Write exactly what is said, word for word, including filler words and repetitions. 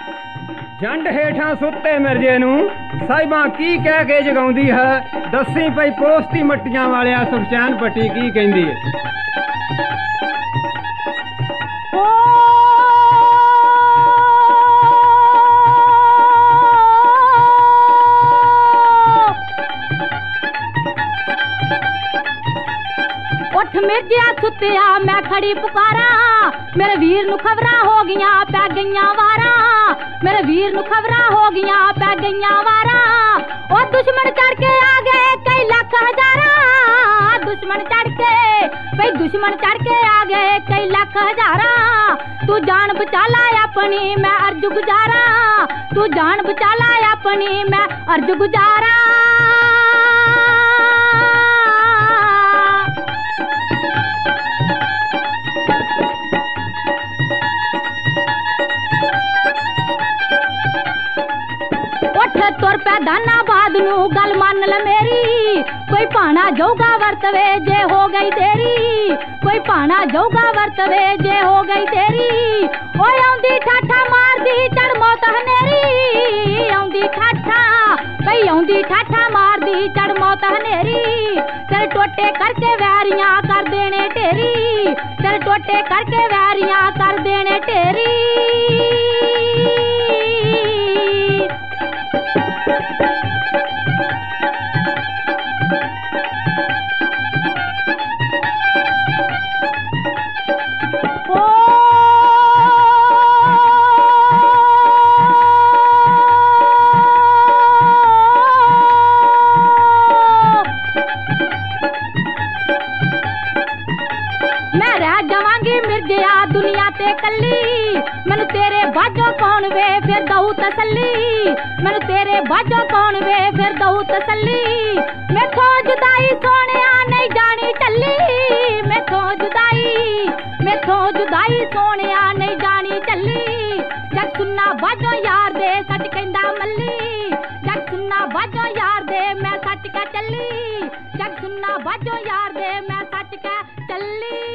जंड हेठां सुत्ते मिर्जे नूं साहिबां की कह के जगाउंदी है। दसी पई पोस्ती मट्टियां वालिया सुखचैन पट्टी की कहंदी है। उठ मिर्जिया सुत्तिया मैं खड़ी पुकारा, मेरे वीर नू खबरां हो गईयां पै गईयां वारा। मेरे वीर नू खबरां हो गईयां पै गईयां वारा। ओ दुश्मन चढ़ के आ गए कई लाख हजारा। दुश्मन चढ़ के भाई दुश्मन चढ़ के आ गए कई लाख हजारा। तू जान बचा ला अपनी मैं अर्ज गुजारा। तू जान बचा ला अपनी मैं अर्ज गुजारा। उठ तुर पै दानाबाद नू गल मान ल मेरी। कोई भाना जाऊगा वरतवे जे हो गई तेरी। कोई भाना जाऊगा वरतवे जे हो गई तेरी। ओए आउंदी ठाठा मारदी चढ़ मौत हनेरी। आउंदी ठाठा भई आउंदी ठाठा मारदी चढ़ मौत हनेरी। तेरे टोटे करके वैरियां कर देने ढेरी। तेरे टोटे करके वैरियां कर देने ढेरी। मैं रह जावांगी मिर्जिया दुनिया ते कल्ली। मैनू तेरे बाजों कौन वे फिर दऊ तसल्ली। मैनू तेरे बाजों कौन वे फिर दऊ तसल्ली। मैथों जुदाई सोनिया नहीं जानी चली। मैथों जुदाई मैथों जुदाई सोनिया नहीं जानी चली। जग सुनना बाजों यार दे सच कहंदा मल्ली। जग सुनना बाजों यार दे मैं सच कह चली। जग सुनना बाजों यार दे मैं सच कह चली।